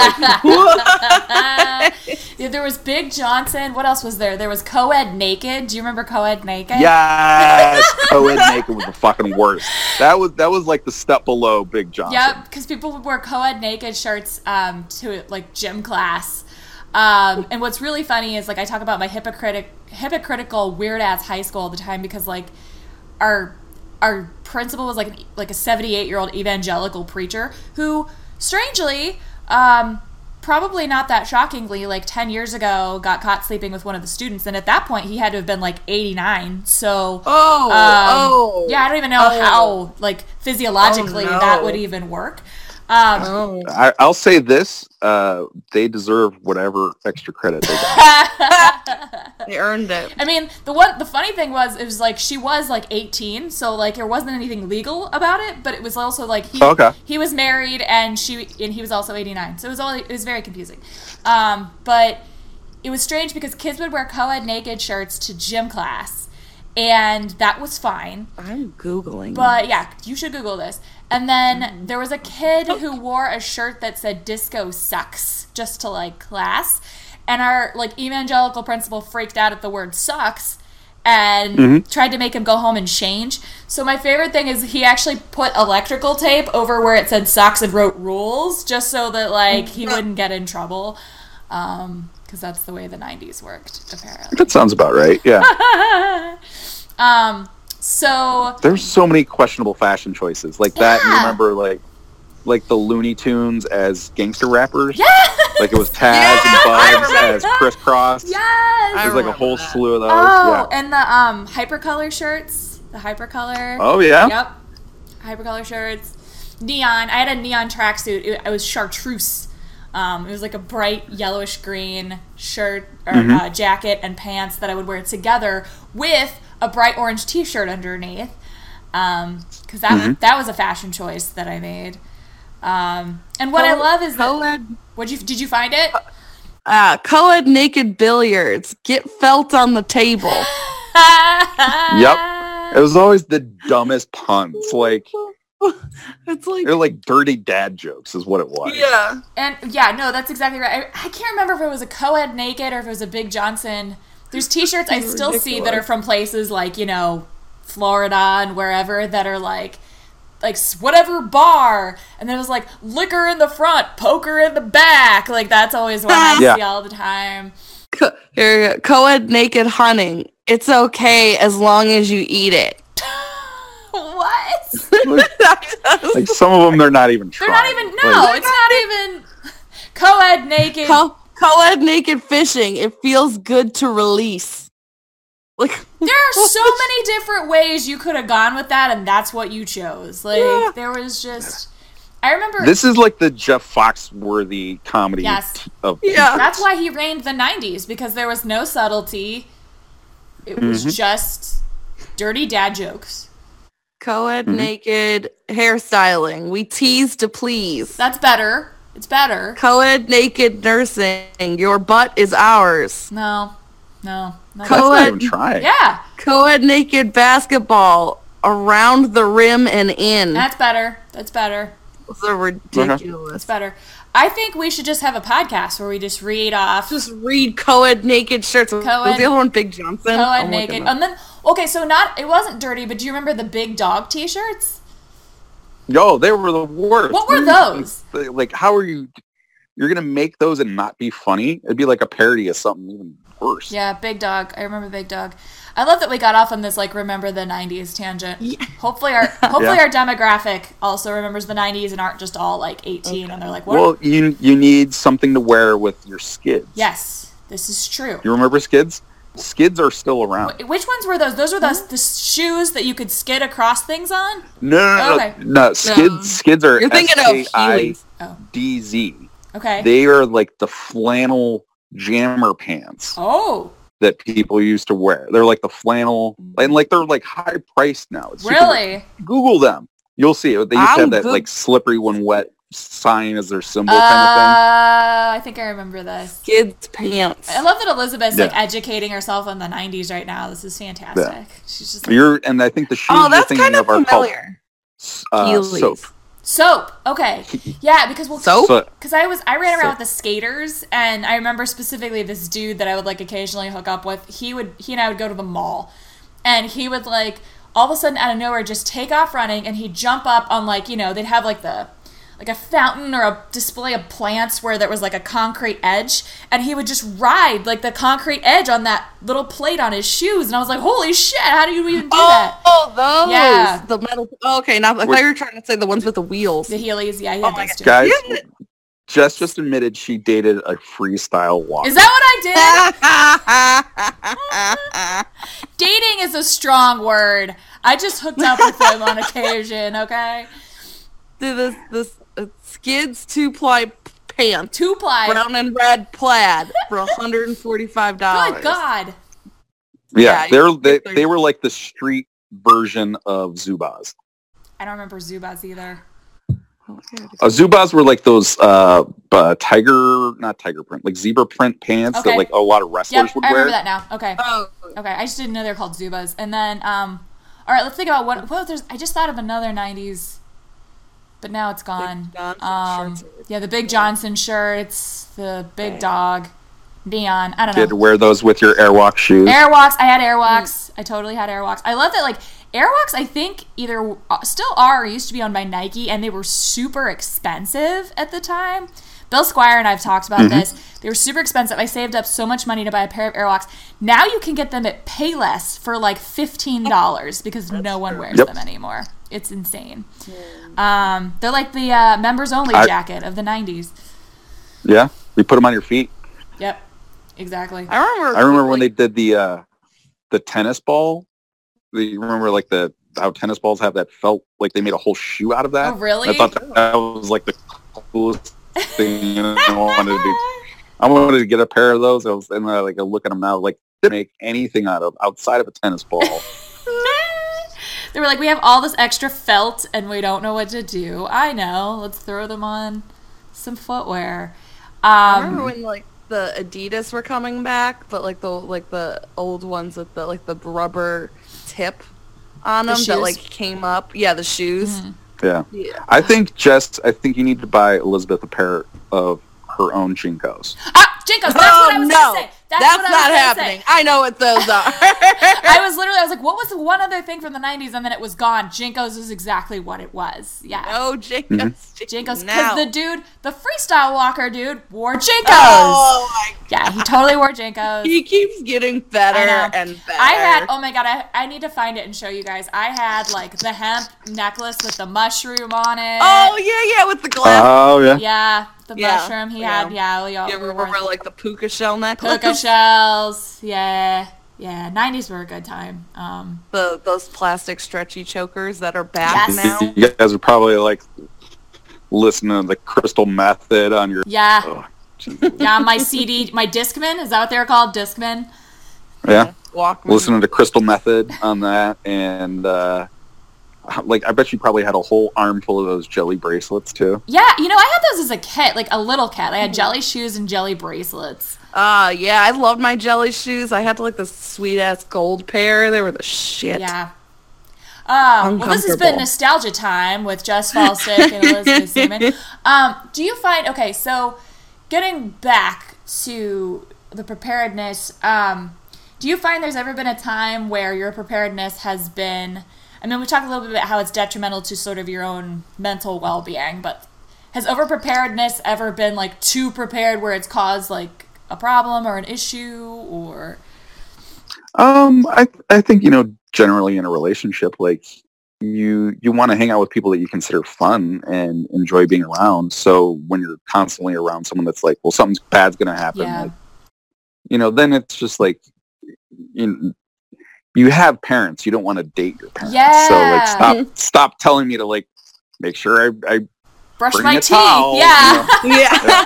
Like, Yeah, there was Big Johnson. What else was there? There was Co-Ed Naked. Do you remember Co-Ed Naked? yes, co-ed naked was the fucking worst. That was that was like the step below Big Johnson. Yep, because people would wear co-ed naked shirts um, to like gym class. Um, and what's really funny is like I talk about my hypocritic, hypocritical weird ass high school all the time because like our our principal was like like a seventy-eight year old evangelical preacher who strangely um, probably not that shockingly like ten years ago got caught sleeping with one of the students, and at that point he had to have been like eighty-nine. So Oh, um, oh. yeah, I don't even know Oh. how like physiologically Oh, no. that would even work. Um, Oh. I, I'll say this: uh, they deserve whatever extra credit they got. They earned it. I mean, the one the funny thing was it was like she was like eighteen, so like there wasn't anything legal about it, but it was also like he Okay. he was married and she and he was also eighty-nine, so it was all it was very confusing. Um, but it was strange because kids would wear co-ed naked shirts to gym class, and that was fine. I'm Googling. But yeah, you should Google this. And then there was a kid who wore a shirt that said disco sucks just to like class. And our like evangelical principal freaked out at the word sucks and Mhm. tried to make him go home and change. So my favorite thing is he actually put electrical tape over where it said socks and wrote rules just so that like he wouldn't get in trouble. Um, because that's the way the nineties worked, apparently. That sounds about right. Yeah. um, so There's so many questionable fashion choices like that. You Yeah. remember like like the Looney Tunes as gangster rappers? yeah, Like it was Taz Yeah, and I Bugs remember as crisscross. yes. I There's like a whole remember that. slew of those. Oh, yeah. and the um hypercolor shirts, the hypercolor. Oh yeah. Yep. Hypercolor shirts. Neon. I had a neon tracksuit. It, it was chartreuse. Um, it was like a bright yellowish green shirt or Mhm. uh, jacket and pants that I would wear together with a bright orange T-shirt underneath. Um, because that Mhm. that was a fashion choice that I made. Um, and what I Co- love is that. Co-ed, What you did you find it? uh, co-ed naked billiards. Get felt on the table. Yep. It was always the dumbest puns. Like It's like, they're like dirty dad jokes is what it was. yeah. And yeah, no, that's exactly right. I, I can't remember if it was a co-ed naked or if it was a Big Johnson. There's T-shirts I still see that are Ridiculous. from places like, you know, Florida and wherever that are like, like s- whatever bar, and then it was like liquor in the front, poker in the back. Like that's always what I Yeah. see all the time. Co- here you go. Co-ed naked hunting. It's okay as long as you eat it. What? Like some of them, they're not even They're trying. not even. No, Like, it's not even co-ed naked. Co- co-ed naked fishing. It feels good to release. Like There are so many different ways you could have gone with that, and that's what you chose. Like, Yeah. there was just... I remember... this is like the Jeff Foxworthy comedy Yes. t- of Yeah. That's why he reigned the nineties, because there was no subtlety. It was Mhm. just dirty dad jokes. co-ed Mhm. naked hairstyling. We tease to please. That's better. It's better. Co-ed naked nursing. Your butt is ours. No. No. no That's not Co-ed- even trying. yeah, Co-ed naked basketball. Around the rim and in. that's better. That's better. Those are ridiculous. That's better. I think we should just have a podcast where we just read off Just read co-ed naked shirts. Was Co-ed- the other one Big Johnson? co-ed I'm naked. looking up. And then, okay, so not... It wasn't dirty, but do you remember the big dog t-shirts? Yo, they were the worst. What were those? Like, like, how are you? You're gonna make those and not be funny? It'd be like a parody of something even worse. Yeah, Big Dog. I remember Big Dog. I love that we got off on this like remember the nineties tangent. Yeah. Hopefully our hopefully Yeah. our demographic also remembers the nineties and aren't just all like eighteen and they're like, what? Well, you you need something to wear with your skids. Yes, this is true. You remember skids? Skids are still around. Wh- Which ones were those? Those were the, the shoes that you could skid across things on? No, no, no, Okay. no. no skids. No. Skids are You're thinking of S K I Heelys. Oh, D Z. okay. They are like the flannel jammer pants oh, that people used to wear. They're like the flannel, and like they're like high priced now. It's super- really? Google them. You'll see. They used to I'm have that Goog- like slippery when wet sign as their symbol Uh, kind of I think I remember this. Kids pants. I love that Elizabeth's like Yeah. educating herself on the nineties right now. This is fantastic. She's just thing. like, You're, and I think the shoes Oh, you're that's thinking kind of of are called familiar. uh, Heelys. soap. soap. Okay, yeah, because well, Soap? So, Because I was I ran around Sick. with the skaters, and I remember specifically this dude that I would like occasionally hook up with. He would he and I would go to the mall, and he would like all of a sudden out of nowhere just take off running, and he'd jump up on like you know they'd have like the like a fountain or a display of plants where there was like a concrete edge, and he would just ride like the concrete edge on that little plate on his shoes, and I was like, holy shit, how do you even do that? Oh, those. Yeah. The metal. Oh, okay, now I thought you were trying to say the ones with the wheels. The Heelys, yeah, he Oh had my those too. guys, Yeah. Jess just admitted she dated a freestyle walker. Is that what I did? Dating is a strong word. I just hooked up with him on occasion, okay? Dude, this this uh, skids two ply pants, Two ply. brown and red plaid for one hundred and forty five dollars. Good God. Yeah, Yeah, they're, you- they they're- they were like the street version of Zubaz. I don't remember Zubaz either. Uh, Zubaz were like those uh, uh, tiger, not tiger print, like zebra print pants Okay. that like a lot of wrestlers Yep, would I wear. remember that now. Okay. Oh, Okay, I just didn't know they were called Zubaz. And then, um, all right, let's think about what, what there's, I just thought of another nineties, but now it's gone. Johnson Um, shirts are- yeah, the Big Johnson shirts, the Big Dog, Neon, I don't You had to know. wear those with your Airwalk shoes. Airwalks, I had Airwalks. I totally had Airwalks. I love that, like, Airwalks, I think, either still are or used to be owned by Nike, and they were super expensive at the time. Bill Squire and I have talked about mm-hmm. this. They were super expensive. I saved up so much money to buy a pair of Airwalks. Now you can get them at Payless for like fifteen dollars because That's no one true. wears yep. them anymore. It's insane. Yeah. Um, they're like the uh, members-only I, jacket of the nineties. Yeah, you put them on your feet. Yep, exactly. I remember. I remember like, when they did the uh, the tennis ball. You remember like the how tennis balls have that felt, like they made a whole shoe out of that. Oh, really? I thought that, that was like the coolest thing I wanted to do. I wanted to get a pair of those. I was and I like I look at them now, like they make anything out of outside of a tennis ball. They were like, we have all this extra felt and we don't know what to do. I know. Let's throw them on some footwear. Um, I remember when like the Adidas were coming back, but like the like the old ones with the like the rubber tip on them that like came up. Yeah, the shoes. Mm-hmm. Yeah. yeah. I think Jess, I think you need to buy Elizabeth a pair of her own Jinkos. Ah, Jinkos. That's oh, what I was no. going to say. That's, That's what not I was happening. Say. I know what those are. I was literally, I was like, what was the one other thing from the nineties? And then it was gone. Jinkos is exactly what it was. Yeah. No, Jinkos. Mm-hmm. Jinkos. Because the dude, the freestyle walker dude, wore Jinkos. Oh, my God. Yeah, he totally wore Jinkos. He keeps getting better and better. I had, oh my God, I, I need to find it and show you guys. I had like the hemp necklace with the mushroom on it. Oh, yeah, yeah, with the glass. Oh, yeah. Yeah. The yeah, mushroom he yeah. had, yeah. We all, you we remember were, like the puka shell necklace? Puka shells, yeah. Yeah, nineties were a good time. Um, the Those plastic stretchy chokers that are back yes. now. You guys are probably like listening to the Crystal Method on your... Yeah. Oh, yeah, my C D, my Discman, is that what they're called? Discman? Yeah. Walkman. Listening to Crystal Method on that, and uh, like I bet you probably had a whole armful of those jelly bracelets too. Yeah, you know, I had those as a kid, like a little kid. I had jelly shoes and jelly bracelets. Uh, yeah, I loved my jelly shoes. I had like this sweet-ass gold pair. They were the shit. Yeah. Um, well, this has been Nostalgia Time with Jess Falstick and Elizabeth Seaman. Um, do you find, okay, so getting back to the preparedness, um, do you find there's ever been a time where your preparedness has been, I mean, we talked a little bit about how it's detrimental to sort of your own mental well-being, but has over-preparedness ever been, like, too prepared where it's caused, like, a problem or an issue, or? Um, I I think, you know, generally in a relationship, like, you you want to hang out with people that you consider fun and enjoy being around. So when you're constantly around someone that's like, well, something bad's going to happen, yeah. like, you know, then it's just like, you know, you have parents. You don't want to date your parents. Yeah. So like, stop stop telling me to like make sure I, I brush bring my a teeth. towel, Yeah. you know? Yeah. Yeah.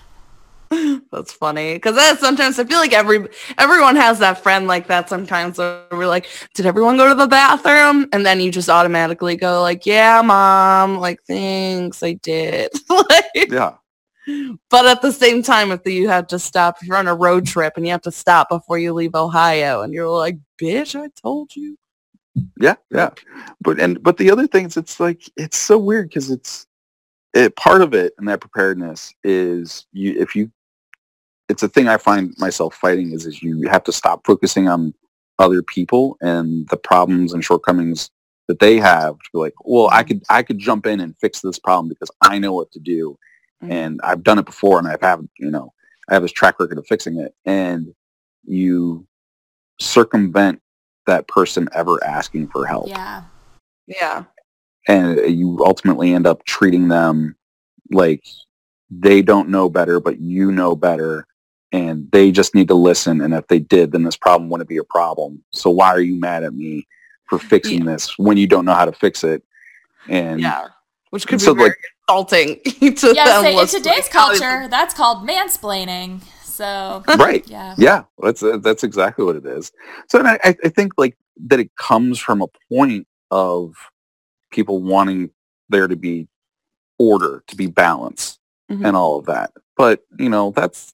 That's funny because sometimes I feel like every everyone has that friend like that. Sometimes where we're like, "Did everyone go to the bathroom?" And then you just automatically go like, "Yeah, mom." Like, thanks, I did. Like, Yeah. But at the same time, if you have to stop, if you're on a road trip and you have to stop before you leave Ohio, and you're like, "Bitch, I told you." Yeah, yeah. But and but the other thing is, it's like it's so weird because it's it part of it, and that preparedness is you if you. It's a thing I find myself fighting is, is you have to stop focusing on other people and the problems and shortcomings that they have. To be like, well, I could I could jump in and fix this problem because I know what to do, mm-hmm. and I've done it before, and I've have you know I have this track record of fixing it, and you circumvent that person ever asking for help. Yeah. Yeah. And you ultimately end up treating them like they don't know better, but you know better. And they just need to listen. And if they did, then this problem wouldn't be a problem. So why are you mad at me for fixing yeah. this when you don't know how to fix it? And yeah, which could be so very like, insulting to yeah, them. Say, in today's culture, that's called mansplaining. So right, yeah, yeah, that's uh, that's exactly what it is. So and I, I think like that it comes from a point of people wanting there to be order, to be balance, mm-hmm. and all of that. But you know, that's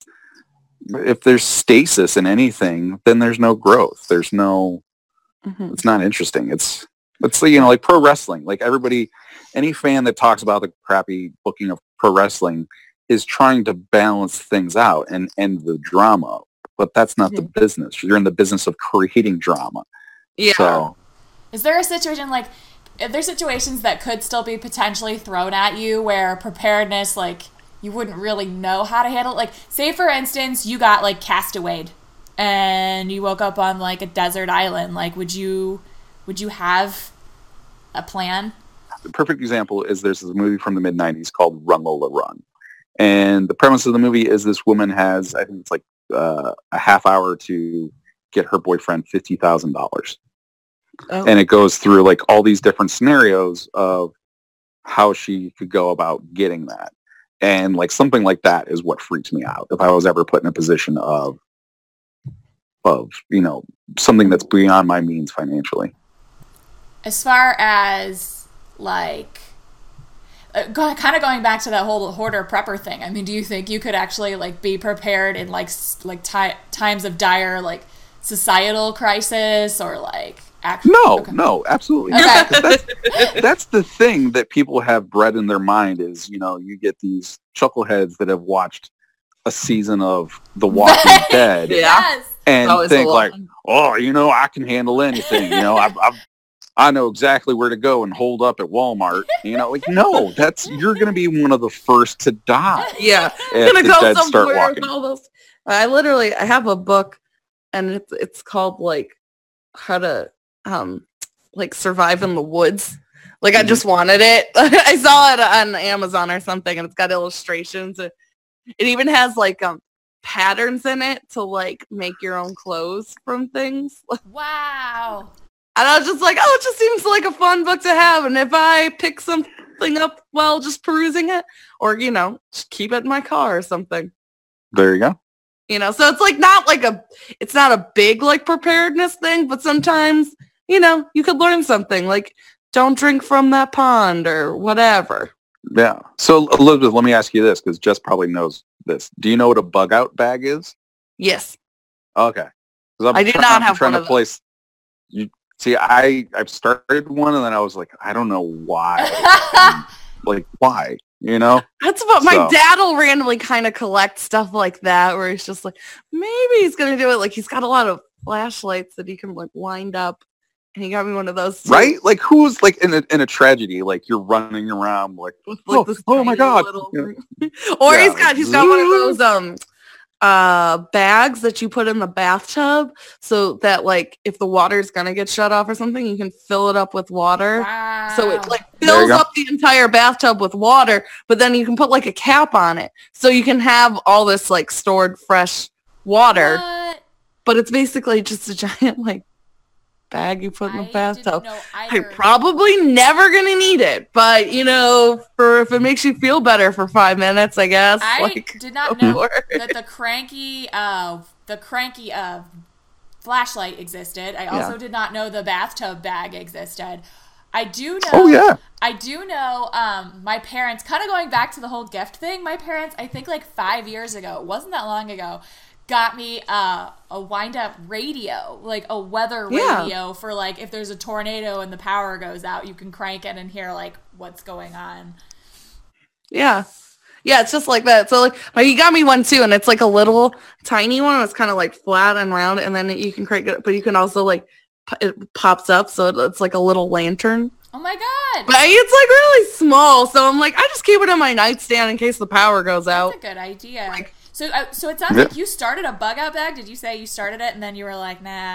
if there's stasis in anything, then there's no growth. There's no, mm-hmm. it's not interesting. It's, it's you know, like pro wrestling, like everybody, any fan that talks about the crappy booking of pro wrestling is trying to balance things out and end the drama, but that's not mm-hmm. the business. You're in the business of creating drama. Yeah. So Is there a situation like, are there situations that could still be potentially thrown at you where preparedness, like, you wouldn't really know how to handle it? Like, say, for instance, you got, like, castawayed and you woke up on, like, a desert island. Like, would you, would you have a plan? the perfect example is there's this movie from the mid nineties called Run Lola Run. And the premise of the movie is this woman has, I think it's like uh, a half hour to get her boyfriend fifty thousand dollars. Oh. And it goes through like all these different scenarios of how she could go about getting that. And like something like that is what freaks me out. If I was ever put in a position of, of, you know, something that's beyond my means financially. As far as, like, uh, go, kind of going back to that whole hoarder prepper thing, I mean, do you think you could actually, like, be prepared in, like, s- like ti- times of dire, like, societal crisis or, like, actual... No, okay. no, absolutely. Okay. not. 'Cause That's, that's the thing that people have bred in their mind is, you know, you get these chuckleheads that have watched a season of The Walking Dead Yeah. Yes. and Always think a like, lot. oh, you know, I can handle anything. You know, I've, I've, I know exactly where to go and hold up at Walmart. You know, like, no, that's, you're going to be one of the first to die Yeah. if I'm gonna the go dead start somewhere walking. with all those. I literally I have a book, and it's it's called like how to um like survive in the woods. Like I Mhm. just wanted it. I saw it on Amazon or something, and it's got illustrations. It it even has like um patterns in it to like make your own clothes from things. Wow. And I was just like, oh, it just seems like a fun book to have. And if I pick something up while just perusing it, or, you know, just keep it in my car or something, There you go. you know, so it's like not like a, it's not a big like preparedness thing, but sometimes, you know, you could learn something like don't drink from that pond or whatever. Yeah. So Elizabeth, let me ask you this because Jess probably knows this. Do you know what a bug out bag is? Yes. Okay. 'Cause I'm I do trying, not I'm have trying one to of place. You see, I I've started one and then I was like, I don't know why. Like why? You know? That's what my So- dad will randomly kind of collect stuff like that where he's just like, maybe he's going to do it. Like he's got a lot of flashlights that he can like wind up. And he got me one of those too. Right? Like who's like in a in a tragedy, like you're running around like, With like oh, this oh my tiny God. little- Yeah. or Yeah, he's got like, he's got one of those um uh bags that you put in the bathtub so that like if the water's gonna get shut off or something, you can fill it up with water. Wow. So it like There you fills go. up the entire bathtub with water, but then you can put like a cap on it. So you can have all this like stored fresh water, What? but it's basically just a giant like bag you put in I the didn't bathtub. know I'm either. probably never gonna need it, but you know, for if it makes you feel better for five minutes, I guess. I like, did not go know for it. that the cranky, uh, the cranky uh, flashlight existed. I also Yeah. did not know the bathtub bag existed. I do know. Oh yeah. I do know. Um, my parents, kind of going back to the whole gift thing. My parents, I think like five years ago, it wasn't that long ago, got me uh, a wind-up radio, like a weather Yeah. radio for like if there's a tornado and the power goes out, you can crank it and hear like what's going on. Yeah. Yeah, it's just like that. So like my, he got me one too, and it's like a little tiny one. It's kind of like flat and round, and then you can crank it, but you can also like p- it pops up, so it, it's like a little lantern. Oh my god! But it's like really small, so I'm like, I just keep it in my nightstand in case the power goes That's out. a good idea. Like- so, uh, so it sounds Yeah. like you started a bug out bag. Did you say you started it and then you were like, nah, I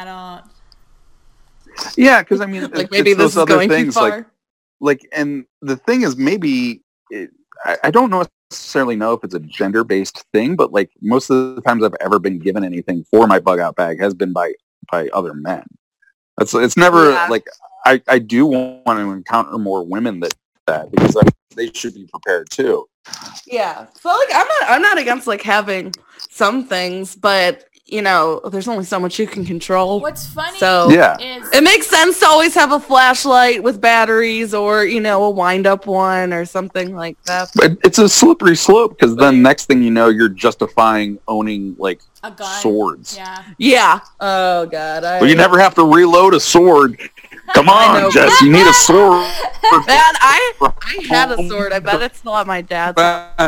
don't. Yeah, because I mean, Like it's maybe those this is other going too things far. like like, and the thing is, maybe it, I, I don't necessarily know if it's a gender-based thing, but like most of the times I've ever been given anything for my bug out bag has been by by other men. It's it's never Yeah. like I I do want to encounter more women that that because I, they should be prepared too. Yeah. So like I'm not I'm not against like having some things, but you know, there's only so much you can control. What's funny So- Yeah. is It makes sense to always have a flashlight with batteries or, you know, a wind up one or something like that. But it's a slippery slope because then next thing you know, you're justifying owning like a gun. swords. Yeah. Yeah. Oh god. I, Well, you never have to reload a sword. Come I on, know. Jess, you need a sword. Man, I I had a sword. I bet it's still at my dad's.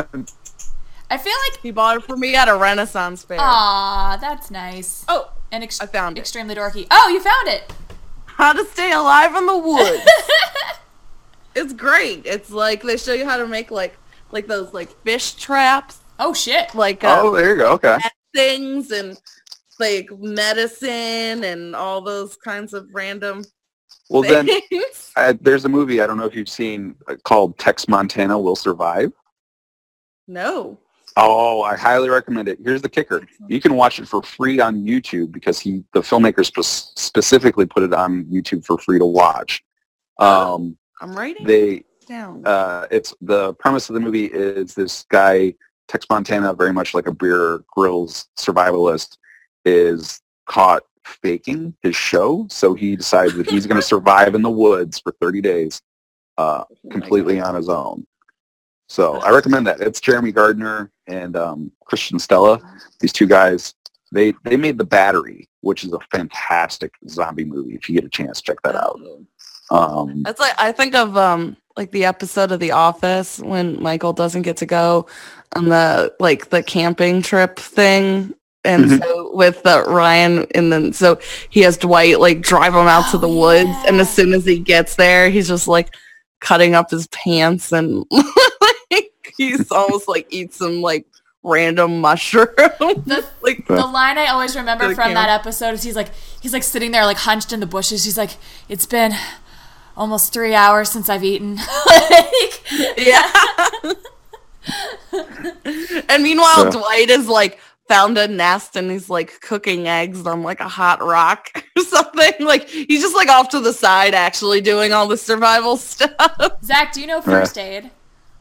I feel like, He bought it for me at a Renaissance fair. aw, that's nice. Oh, And ex- I found it. extremely dorky. Oh, you found it. How to Stay Alive in the Woods. It's great. It's like they show you how to make like like those like fish traps. Oh shit! Like uh, oh, there you go. Okay. things and like medicine and all those kinds of random Well, things. then uh, there's a movie I don't know if you've seen uh, called Tex Montana Will Survive. No. Oh, I highly recommend it. Here's the kicker: you can watch it for free on YouTube because he, the filmmaker, spe- specifically put it on YouTube for free to watch. Um, I'm writing they, it down. uh, it's the premise of the movie is this guy, Tex Montana, very much like a Bear Grylls survivalist, is caught faking his show. So he decides that he's going to survive in the woods for thirty days, uh, completely on his own. So I recommend that. It's Jeremy Gardner and um, Christian Stella. These two guys, they they made The Battery, which is a fantastic zombie movie. If you get a chance, check that out. Um, That's like I think of um like the episode of The Office when Michael doesn't get to go on the like the camping trip thing, and Mhm. so with uh, Ryan, and then so he has Dwight like drive him out to the Oh, woods, and yeah. as soon as he gets there, he's just like cutting up his pants and like he's almost like eats some like random mushroom. The, like the line I always remember The from camera. that episode is he's like he's like sitting there like hunched in the bushes. He's like, it's been almost three hours since I've eaten. Like, yeah. And meanwhile, Yeah. Dwight is like found a nest and he's like cooking eggs on like a hot rock or something. Like he's just like off to the side actually doing all the survival stuff. Zach, do you know first aid?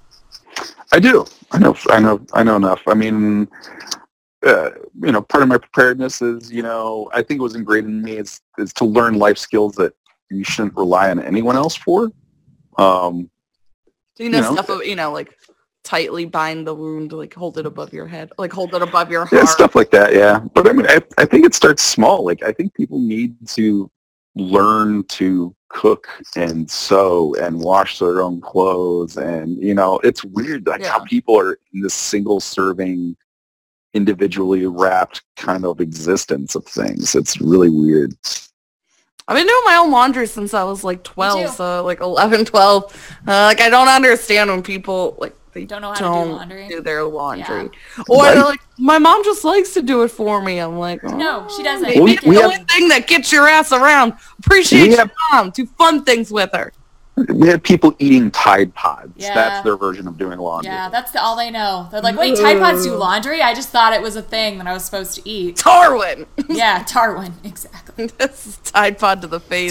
I do. I know. I know. I know enough. I mean, uh, you know, part of my preparedness is, you know, I think it was ingrained in me is is to learn life skills that you shouldn't rely on anyone else for. Um, You know, You know. stuff of, you know, like tightly bind the wound, like hold it above your head, like hold it above your yeah, heart. stuff like that. Yeah, but I mean, I, I think it starts small. Like I think people need to learn to cook and sew and wash their own clothes, and you know, it's weird like how Yeah. people are in this single serving, individually wrapped kind of existence of things. It's really weird. I've been doing my own laundry since I was like too. twelve, so like eleven, twelve. Uh, like I don't understand when people like they Don't know how to do don't laundry. do their laundry. Yeah. Or Right. they're like, my mom just likes to do it for me. I'm like, oh, No, she doesn't. Maybe We- it's we the have- only thing that gets your ass around. Appreciate We your have- mom. Do fun things with her. We have people eating Tide Pods. Yeah. That's their version of doing laundry. Yeah, that's the, all they know. They're like, wait, Tide Pods do laundry? I just thought it was a thing that I was supposed to eat. Tarwin. Yeah, Tarwin, exactly. This is Tide Pod to the face.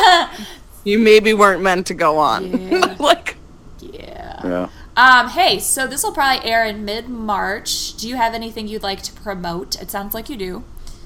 You maybe weren't meant to go on. Yeah. Like, Yeah. Yeah. Um, hey, so this will probably air in mid-March. Do you have anything you'd like to promote? It sounds like you do.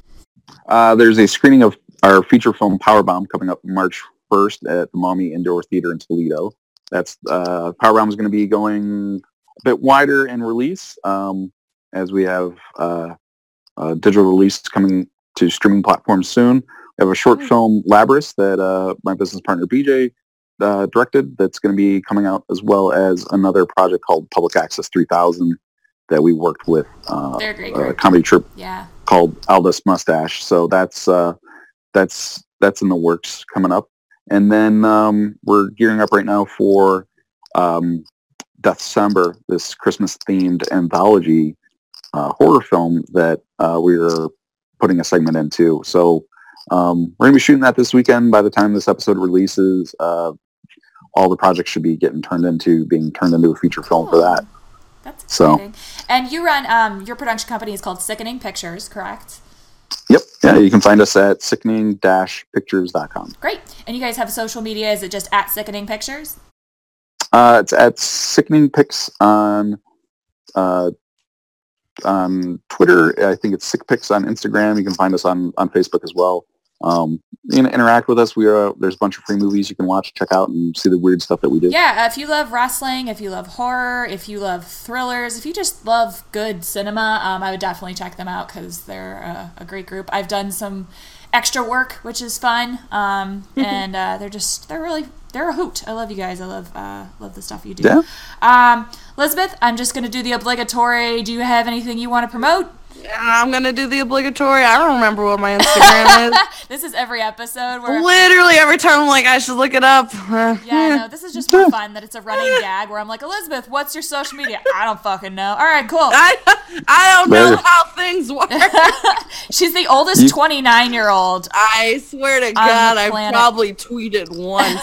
Uh, there's a screening of our feature film Powerbomb coming up March first at the Maumee Indoor Theater in Toledo. That's uh, Powerbomb is going to be going a bit wider in release um, as we have uh, uh, digital release coming to streaming platforms soon. We have a short film, Labrys, that uh, my business partner B J uh, directed that's going to be coming out, as well as another project called Public Access three thousand that we worked with uh, They're a great a group. comedy troupe Yeah. called Aldous Mustache. So that's uh, that's that's in the works coming up. And then um, we're gearing up right now for um, Deathcember, this Christmas-themed anthology uh, horror film that uh, we're putting a segment into. So um, we're going to be shooting that this weekend. By the time this episode releases, uh, all the projects should be getting turned into, being turned into a feature film for that. That's So- exciting. And you run, um, your production company is called Sickening Pictures, correct? Yep. Yeah, you can find us at sickening dash pictures dot com. Great. And you guys have social media. Is it just at Sickening Pictures? Uh, it's at Sickening Pics on uh, on Twitter. I think it's Sick Pics on Instagram. You can find us on, on Facebook as well. Um, you can interact with us. We are there's a bunch of free movies you can watch, check out, and see the weird stuff that we do. Yeah, if you love wrestling, if you love horror, if you love thrillers, if you just love good cinema, um, I would definitely check them out because they're a, a great group. I've done some extra work, which is fun, um, and uh, they're just they're really they're a hoot. I love you guys. I love uh, love the stuff you do. Yeah. Um, Elizabeth, I'm just gonna do the obligatory. Do you have anything you want to promote? I'm gonna do the obligatory. I don't remember what my Instagram is. This is every episode where Literally every time I'm like, I should look it up. yeah, no, this is just more fun that it's a running gag where I'm like, Elizabeth, what's your social media? I don't fucking know. All right, cool. I I don't know how things work. She's the oldest twenty-nine year old. I swear to God, I probably tweeted once.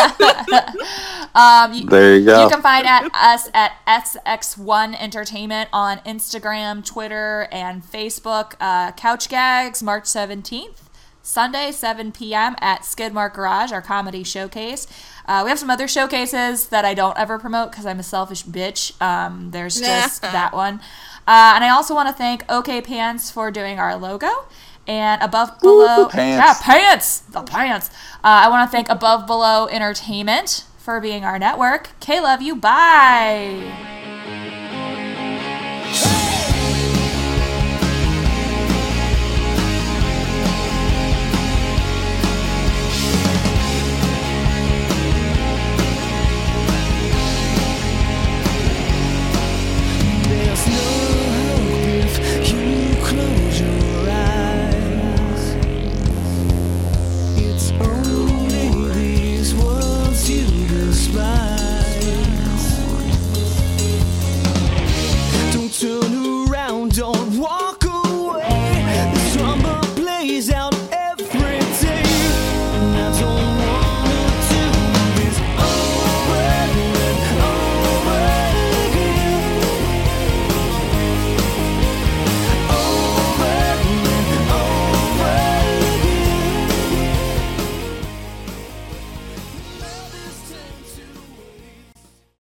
um, you, there you go. You can find at us at S X one Entertainment on Instagram, Twitter, and Facebook. Uh, Couch Gags, March seventeenth. Sunday, seven p.m. at Skidmark Garage, our comedy showcase. Uh, we have some other showcases that I don't ever promote because I'm a selfish bitch. Um, there's just that one. Uh, and I also want to thank OK Pants for doing our logo. And Above Below... Ooh, pants. Yeah, pants! The pants! Uh, I want to thank Above Below Entertainment for being our network. K, love you. Bye!